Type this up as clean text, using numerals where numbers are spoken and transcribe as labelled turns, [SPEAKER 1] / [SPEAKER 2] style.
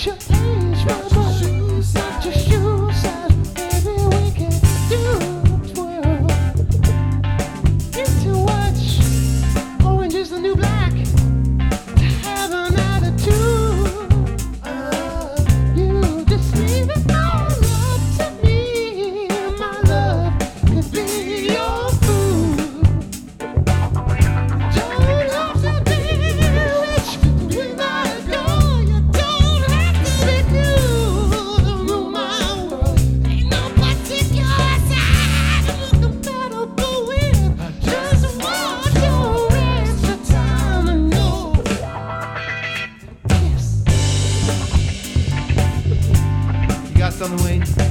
[SPEAKER 1] your age, my boy. Not your shoe size, baby. We can do a twirl. Into watch, orange is the new black. To have an attitude, you just leave it all up to me. My love could be your food. Don't have to be rich to be my girl. You don't have to be cool to rule my world. Ain't no particular side I'm compatible with. I just want your extra time and know. Yes.
[SPEAKER 2] You got something, Wayne?